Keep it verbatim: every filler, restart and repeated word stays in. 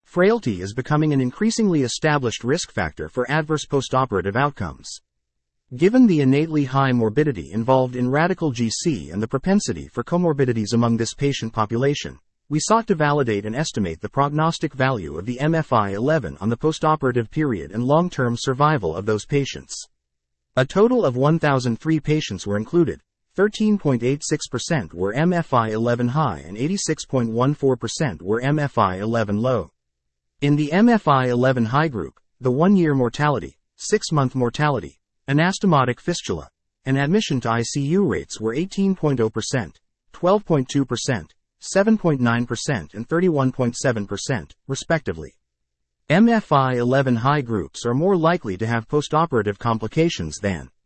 Frailty is becoming an increasingly established risk factor for adverse postoperative outcomes. Given the innately high morbidity involved in radical G C and the propensity for comorbidities among this patient population, we sought to validate and estimate the prognostic value of the M F I eleven on the postoperative period and long-term survival of those patients. A total of one thousand three patients were included. thirteen point eight six percent were M F I eleven high and eighty-six point one four percent were M F I eleven low. In the M F I eleven high group, the one-year mortality, six-month mortality, anastomotic fistula, and admission to I C U rates were eighteen point zero percent, twelve point two percent, seven point nine percent and thirty-one point seven percent, respectively. M F I eleven high groups are more likely to have postoperative complications than